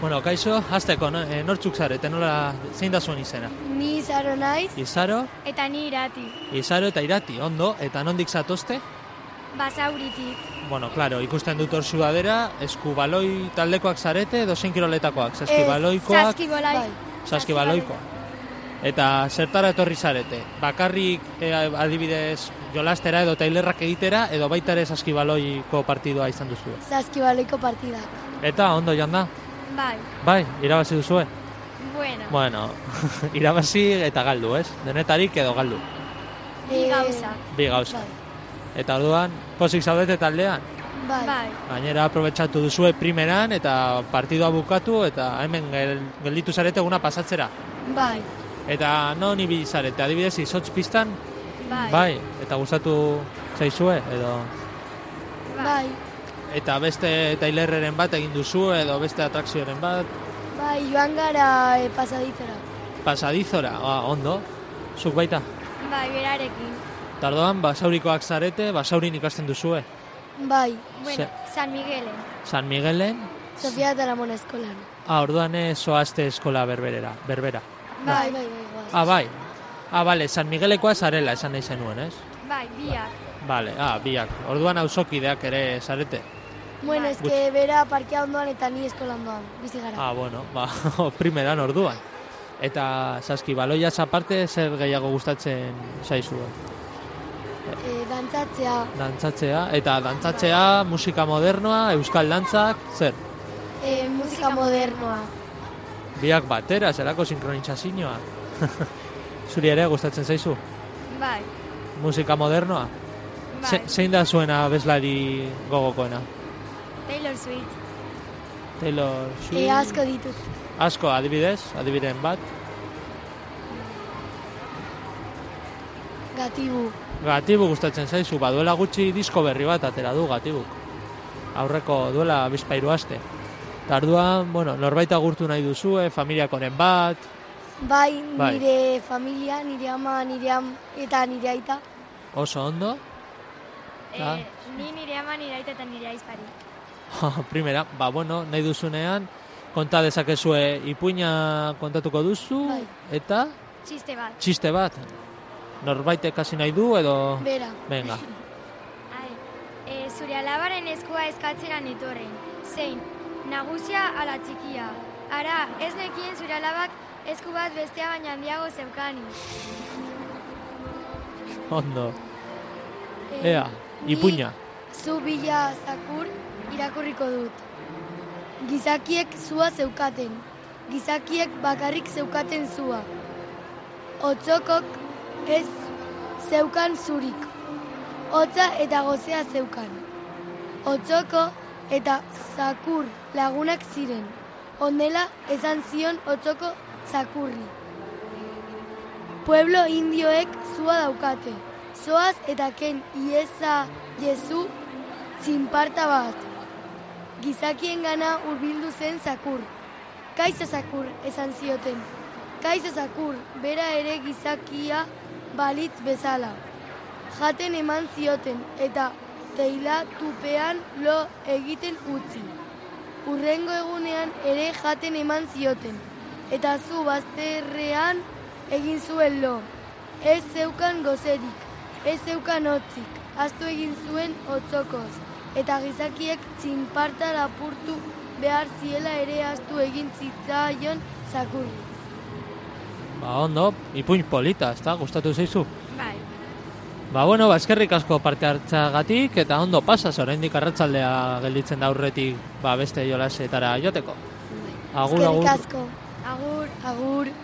Bueno, kaixo, hasteko, nortzuk zarete, nola, zein da zuen izena? Ni Izaro naiz. Izaro? Eta ni Irati. Izaro eta Irati, ondo, eta nondik zatozte? Basauritik. Bueno, claro, ikusten dut hor sudadera, eskubaloi taldekoak zarete edo zein kiroletakoak? Saskibaloikoak? Saskibaloikoak. Eta zertara etorri zarete? Bakarrik adibidez jolastera edo tailerrak egitera edo baita ere saskibaloiko partidua izan duzu? Saskibaloiko partidak. Eta ondo joan da? Bai. Bai, irabazi duzue? Bueno, irabazi eta galdu, ez? Denetarik edo galdu? bi gauza. Bi gauza. Bai. Eta orduan, pozik zaudete taldean? Bai. Gainera aprobetxatu duzue primeran eta partidua bukatu eta hemen gelditu zarete eguna pasatzera. Bai. Eta non ibili zarete, adibidez, izotz pistan? Bai. Eta gustatu zaizue edo? Bai. Eta beste tailerreren bat egin duzu edo beste atrakzioren bat? Bai, joan gara pasadizora. Pasadizora, ondo. Zuk baita? Bai, berarekin. Tardoan, basaurikoak zarete, basaurin ikasten duzue? Bai. Bueno, San Miguelen. San Miguelen? Sofia eta Ramon eskolan. Orduan zoazte eskola berbera. Bai. Bai. Bale, San Miguelekoa zarela esan nahi zenuen, ez? Bai, biak. Bale, biak. Orduan auzokideak ere zarete. Bueno, Bai. eske bera parkea ondoan eta ni eskolan doan, bizi gara. Bueno, primeran orduan. Eta saskibaloiaz aparte zer gehiago gustatzen zaizu? Dantzatzea. Dantzatzea, eta dantzatzea, musika modernoa, euskal dantzak, zer? Musika modernoa. Biak batera, zerako sinkronizazioa. Zuri ere gustatzen zaizu? Bai. Musika modernoa? Bai. Zein da zuena abeslari gogokoena? Taylor Swift. Taylor Swift? Asko ditut. Asko, adibideen bat? Gatibu gustatzen zaizu, duela gutxi disko berri bat atera du Gatibuk. Aurreko duela bizpairu aste. Tarduan, norbait agurtu nahi duzue, familiakoren bat? Bai, nire familia, nire ama, eta nire aita. Oso ondo? Ni nire ama, nire aita eta nire aizpari. Primera, nahi duzunean, konta dezakezue ipuina kontatuko duzu, Bai. eta? Txiste bat. Norbaitek hasi nahi du edo? Bera. Venga. Zure alabaren eskua eskatzera netorren. Zein, nagusia ala txikia. Ara, ez nekien zure alabak esku bat bestea baina handiago zeukani. Ondo. Ea, ipuina. Zu bila zakur irakurriko dut. Gizakiek zua zeukaten. Gizakiek bakarrik zeukaten zua. Otzokok ez zeukan zurik. Hotza eta gozea zeukan. Otzoko eta zakur lagunak ziren. Ondela esan zion Otzoko zakurri. Pueblo indioek zua daukate. Zoaz eta ken ieza jezu zinparta bat. Gizakien gana hurbildu zen zakur. Kaixo zakur esan zioten. Kaixo zakur, bera ere gizakia balitz bezala. Jaten eman zioten eta teilatupean lo egiten utzi. Hurrengo egunean ere jaten eman zioten. Eta zu bazterrean egin zuen lo. Ez zeukan gozerik, ez zeukan hotzik. Ahaztu egin zuen Otzokoz. Eta gizakiek txinparta lapurtu behar ziela ere ahaztu egin zitzaion zakurri. Ondo, ipuin polita, ezta? Gustatu zaizu? Bai. Eskerrik asko parte hartzagatik eta ondo pasaz, oraindik arratsaldea gelditzen da aurretik beste jolasetara joteko. Eskerrik asko. Agur. Agur.